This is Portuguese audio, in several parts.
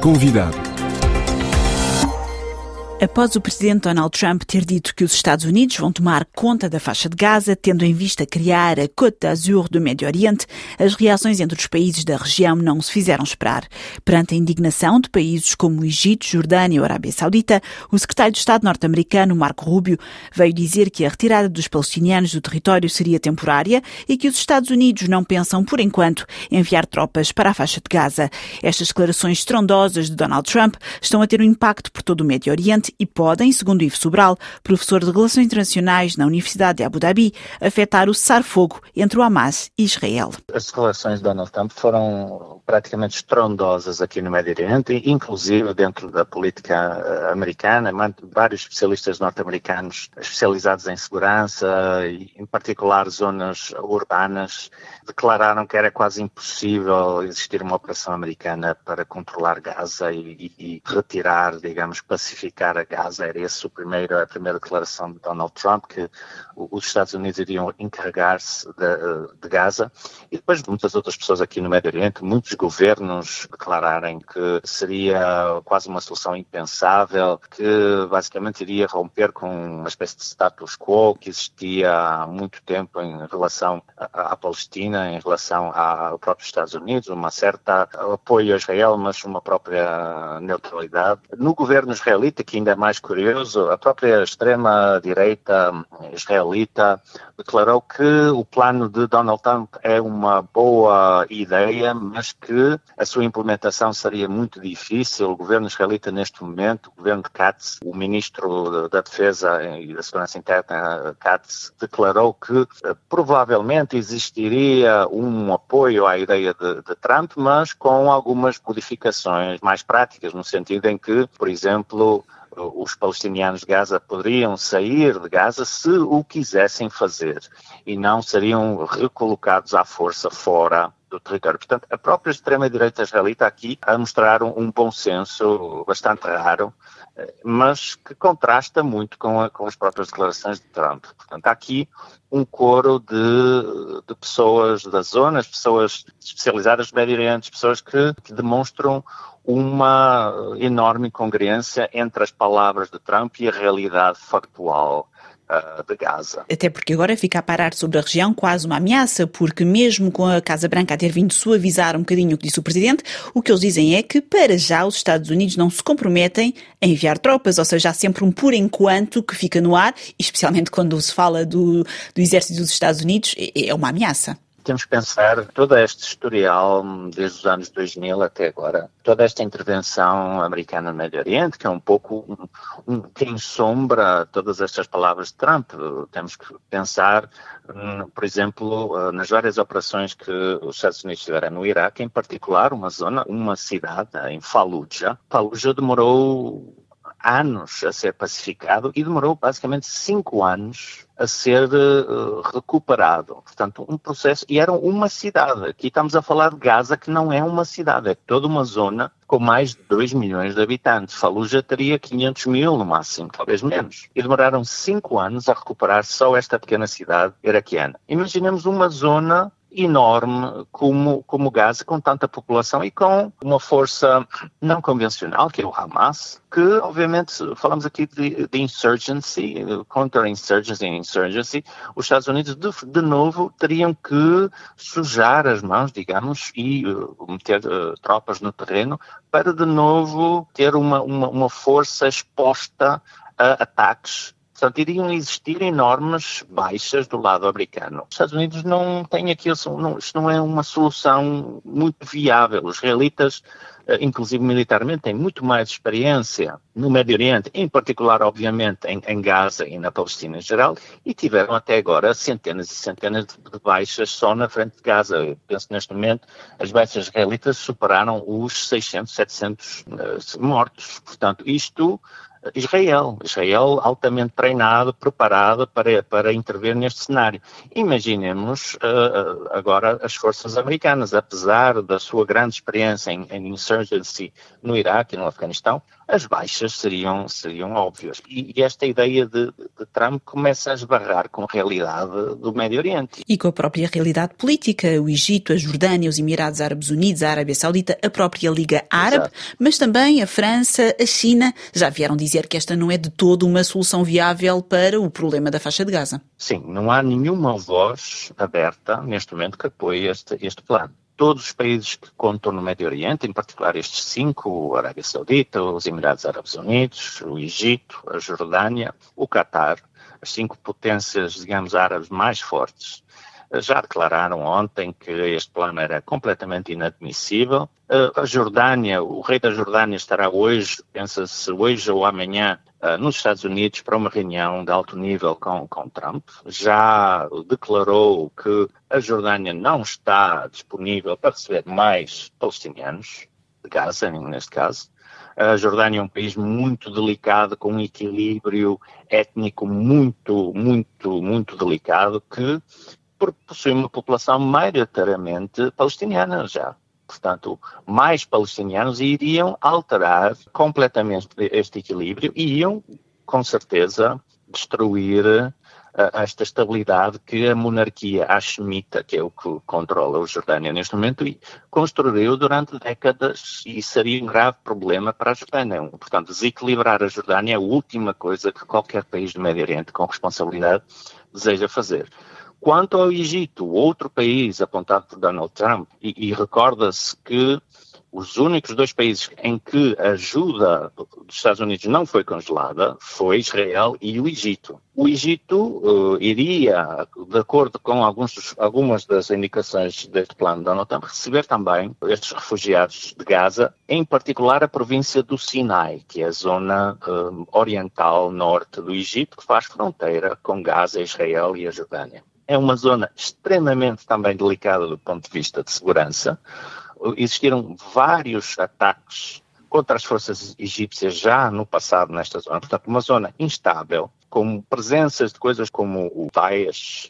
Convidado. Após o presidente Donald Trump ter dito que os Estados Unidos vão tomar conta da faixa de Gaza, tendo em vista criar a Côte d'Azur do Médio Oriente, as reações entre os países da região não se fizeram esperar. Perante a indignação de países como o Egito, Jordânia ou Arábia Saudita, o secretário de Estado norte-americano, Marco Rubio, veio dizer que a retirada dos palestinianos do território seria temporária e que os Estados Unidos não pensam, por enquanto, enviar tropas para a faixa de Gaza. Estas declarações estrondosas de Donald Trump estão a ter um impacto por todo o Médio Oriente e podem, segundo Ivo Sobral, professor de Relações Internacionais na Universidade de Abu Dhabi, afetar o cessar-fogo entre o Hamas e Israel. As declarações de Donald Trump foram praticamente estrondosas aqui no Médio Oriente, inclusive dentro da política americana. Vários especialistas norte-americanos especializados em segurança, e em particular zonas urbanas, declararam que era quase impossível existir uma operação americana para controlar Gaza e retirar, digamos, pacificar a Gaza. Era essa a primeira declaração de Donald Trump, que os Estados Unidos iriam encarregar-se de Gaza. E depois muitas outras pessoas aqui no Médio Oriente, muitos governos declararem que seria quase uma solução impensável, que basicamente iria romper com uma espécie de status quo que existia há muito tempo em relação à Palestina, em relação aos próprios Estados Unidos, uma certa apoio a Israel, mas uma própria neutralidade. No governo israelita, que ainda é mais curioso, a própria extrema-direita israelita declarou que o plano de Donald Trump é uma boa ideia, mas que a sua implementação seria muito difícil. O governo israelita, neste momento, o governo de Katz, o ministro da Defesa e da Segurança Interna, Katz, declarou que provavelmente existiria um apoio à ideia de Trump, mas com algumas modificações mais práticas, no sentido em que, por exemplo, os palestinianos de Gaza poderiam sair de Gaza se o quisessem fazer e não seriam recolocados à força fora do território. Portanto, a própria extrema-direita israelita aqui a mostrar um bom senso bastante raro, mas que contrasta muito com as próprias declarações de Trump. Portanto, há aqui um coro de pessoas da zona, pessoas especializadas no Médio Oriente, pessoas que demonstram uma enorme incongruência entre as palavras de Trump e a realidade factual de Gaza. Até porque agora fica a pairar sobre a região quase uma ameaça, porque mesmo com a Casa Branca a ter vindo suavizar um bocadinho o que disse o Presidente, o que eles dizem é que, para já, os Estados Unidos não se comprometem a enviar tropas, ou seja, há sempre um por enquanto que fica no ar, especialmente quando se fala do exército dos Estados Unidos, é uma ameaça. Temos que pensar todo este historial, desde os anos 2000 até agora, toda esta intervenção americana no Médio Oriente, que é um pouco que ensombra todas estas palavras de Trump. Temos que pensar, por exemplo, nas várias operações que os Estados Unidos tiveram no Iraque, em particular uma cidade, em Fallujah. Fallujah demorou anos a ser pacificado e demorou basicamente 5 anos a ser recuperado. Portanto, um processo, e era uma cidade. Aqui estamos a falar de Gaza, que não é uma cidade, é toda uma zona com mais de 2 milhões de habitantes. Fallujah teria 500 mil no máximo, talvez menos. E demoraram 5 anos a recuperar só esta pequena cidade iraquiana. Imaginemos uma zona enorme como Gaza, com tanta população e com uma força não convencional, que é o Hamas, que obviamente falamos aqui de insurgency, counter-insurgency e insurgency. Os Estados Unidos de novo teriam que sujar as mãos, digamos, e meter tropas no terreno para de novo ter uma força exposta a ataques. Portanto, iriam existir enormes baixas do lado americano. Os Estados Unidos não têm aquilo, isto não é uma solução muito viável. Os israelitas, inclusive militarmente, têm muito mais experiência no Médio Oriente, em particular, obviamente, em Gaza e na Palestina em geral, e tiveram até agora centenas e centenas de baixas só na frente de Gaza. Eu penso que neste momento as baixas israelitas superaram os 600, 700 mortos. Portanto, isto... Israel altamente treinado, preparado para intervir neste cenário. Imaginemos agora as forças americanas, apesar da sua grande experiência em insurgency no Iraque e no Afeganistão, as baixas seriam óbvias. E esta ideia de Trump começa a esbarrar com a realidade do Médio Oriente. E com a própria realidade política, o Egito, a Jordânia, os Emirados Árabes Unidos, a Arábia Saudita, a própria Liga Árabe, exato, mas também a França, a China, já vieram dizer que esta não é de todo uma solução viável para o problema da faixa de Gaza. Sim, não há nenhuma voz aberta neste momento que apoie este plano. Todos os países que contam no Médio Oriente, em particular estes 5, a Arábia Saudita, os Emirados Árabes Unidos, o Egito, a Jordânia, o Catar, as 5 potências, digamos, árabes mais fortes, já declararam ontem que este plano era completamente inadmissível. A Jordânia, o rei da Jordânia estará hoje, pensa-se hoje ou amanhã, nos Estados Unidos para uma reunião de alto nível com Trump. Já declarou que a Jordânia não está disponível para receber mais palestinianos, de Gaza, neste caso. A Jordânia é um país muito delicado, com um equilíbrio étnico muito delicado, que possui uma população maioritariamente palestiniana já. Portanto, mais palestinianos iriam alterar completamente este equilíbrio e iam, com certeza, destruir esta estabilidade que a monarquia hashemita, que é o que controla a Jordânia neste momento, construiu durante décadas e seria um grave problema para a Jordânia. Portanto, desequilibrar a Jordânia é a última coisa que qualquer país do Médio Oriente com responsabilidade deseja fazer. Quanto ao Egito, outro país apontado por Donald Trump, e recorda-se que os únicos 2 países em que a ajuda dos Estados Unidos não foi congelada foi Israel e o Egito. O Egito iria, de acordo com algumas das indicações deste plano de Donald Trump, receber também estes refugiados de Gaza, em particular a província do Sinai, que é a zona oriental norte do Egito, que faz fronteira com Gaza, Israel e a Jordânia. É uma zona extremamente também delicada do ponto de vista de segurança. Existiram vários ataques contra as forças egípcias já no passado nesta zona. Portanto, uma zona instável, com presenças de coisas como o Daesh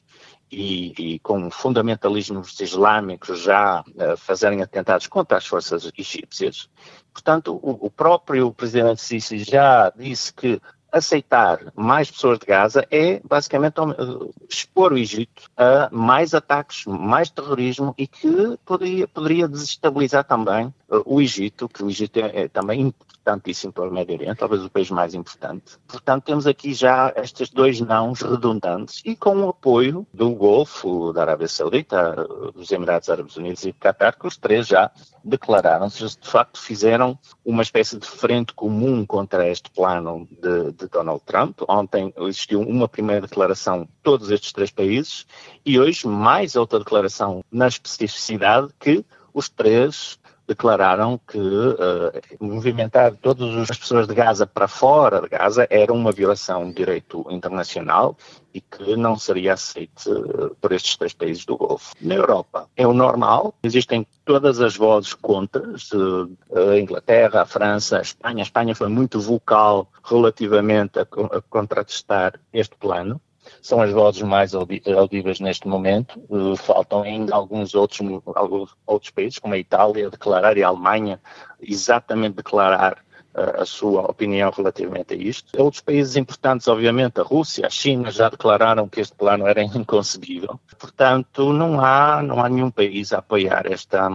e com fundamentalismos islâmicos já fazerem atentados contra as forças egípcias. Portanto, o próprio presidente Sisi já disse que aceitar mais pessoas de Gaza é basicamente expor o Egito a mais ataques, mais terrorismo e que poderia desestabilizar também o Egito, que o Egito é também importantíssimo para o Médio Oriente, talvez o país mais importante. Portanto, temos aqui já estes 2 nãos redundantes e com o apoio do Golfo, da Arábia Saudita, dos Emirados Árabes Unidos e do Catar, que os 3 já declararam-se, de facto fizeram uma espécie de frente comum contra este plano de Donald Trump. Ontem existiu uma primeira declaração de todos estes 3 países e hoje mais outra declaração na especificidade que os 3 declararam que movimentar todas as pessoas de Gaza para fora de Gaza era uma violação de direito internacional e que não seria aceite por estes 3 países do Golfo. Na Europa é o normal, existem todas as vozes contra, a Inglaterra, a França, a Espanha. A Espanha foi muito vocal relativamente a contratestar este plano. São as vozes mais audíveis neste momento. Faltam ainda alguns outros países, como a Itália, declarar, e a Alemanha, exatamente declarar a sua opinião relativamente a isto. Outros países importantes, obviamente, a Rússia, a China, já declararam que este plano era inconcebível. Portanto, não há nenhum país a apoiar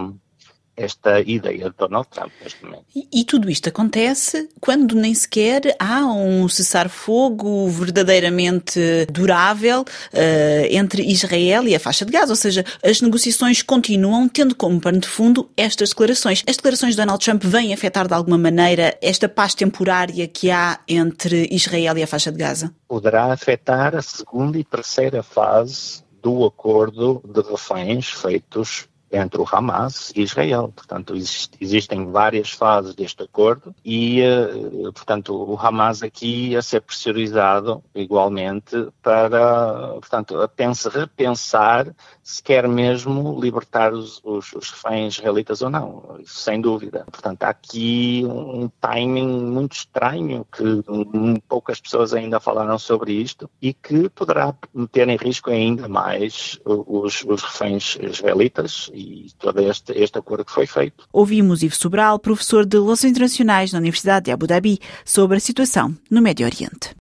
esta ideia de Donald Trump neste momento. E tudo isto acontece quando nem sequer há um cessar-fogo verdadeiramente durável entre Israel e a faixa de Gaza, ou seja, as negociações continuam tendo como pano de fundo estas declarações. As declarações de Donald Trump vêm afetar de alguma maneira esta paz temporária que há entre Israel e a faixa de Gaza? Poderá afetar a segunda e terceira fase do acordo de reféns feitos entre o Hamas e Israel. Portanto, existem várias fases deste acordo e, portanto, o Hamas aqui a ser pressurizado igualmente para, portanto, repensar se quer mesmo libertar os reféns israelitas ou não, sem dúvida. Portanto, há aqui um timing muito estranho que poucas pessoas ainda falaram sobre isto e que poderá meter em risco ainda mais os reféns israelitas e todo este acordo que foi feito. Ouvimos Ivo Sobral, professor de Relações Internacionais na Universidade de Abu Dhabi, sobre a situação no Médio Oriente.